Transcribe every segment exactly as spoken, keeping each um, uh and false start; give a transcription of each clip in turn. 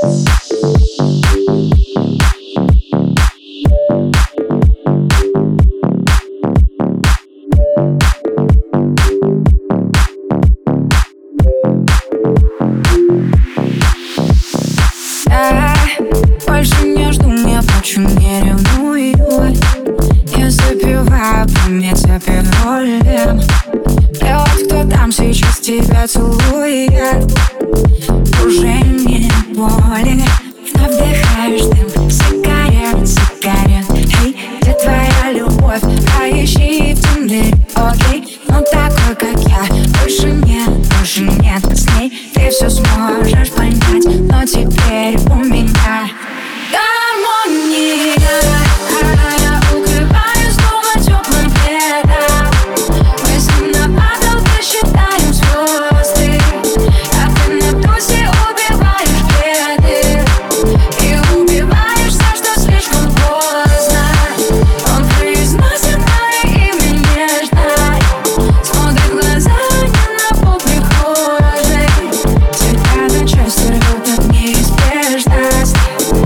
Больше не жду, не плачу, не ревную. Я запиваю память аппиолем. И вот кто там сейчас тебя целует, уже не боли. Вновь вдыхаешь дым сигарет, сигарет. Эй, где твоя любовь? Поищи в Тиндере, окей. Но такой, как я, больше нет, больше нет. С ней ты все сможешь понять, но теперь у меня гармония. Я укрываюсь дома теплым пледом. Мы с ним на потолке считаем звезды, а ты на тусе убиваешь беды и убиваешь за что слишком поздно. Он произносит мое имя нежно, смотрит в глаза не на пол прихожей. Тебя на части рвут от неизбежности.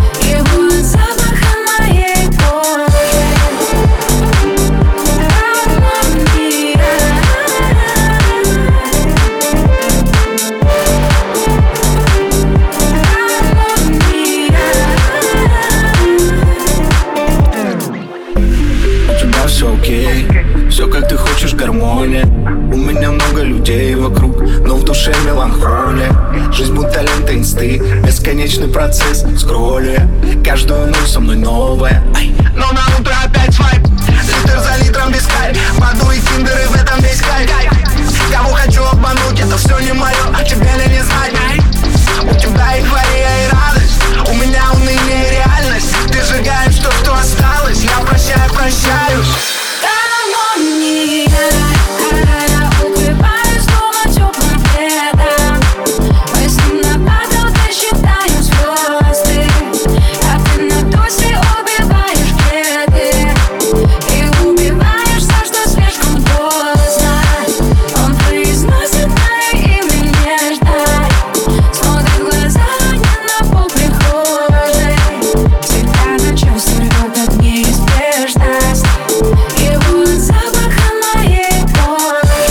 Все окей, все как ты хочешь, гармония. У меня много людей вокруг, но в душе меланхолия. Жизнь будто лента инсты, бесконечный процесс скролля. Каждую ночь со мной новая, но на утро опять свайп. Литр за литром без кайф, воду и тиндеры, в этом весь кайф. Кого хочу обмануть, это все не мое, а тебе ли не знать? У тебя эйфория и радость, у меня уныние и реальность. Ты сжигаешь то, что осталось, я прощаю, прощаюсь. Гармония. Я укрываюсь дома теплым пледом. Мы с ним на потолке считаем звезды, а ты на тусе убиваешь беды и убиваешь за что слишком поздно. Он произносит мое имя нежно, смотрит в глаза не на пол прихожей. Тебя на части рвет от неизбежности. Его запаха моей кожи.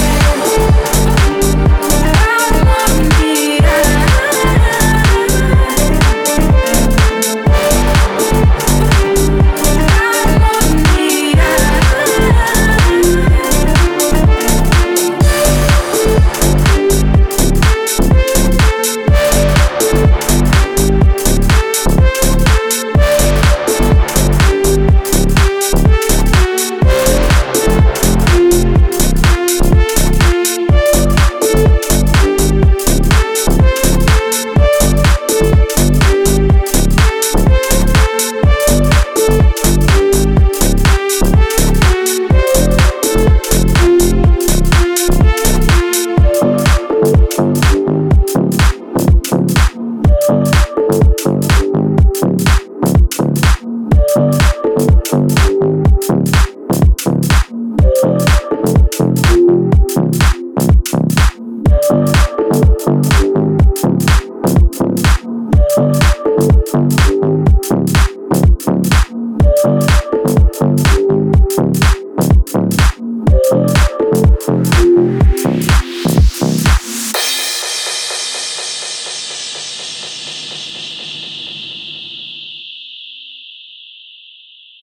Гармония. We'll be right back.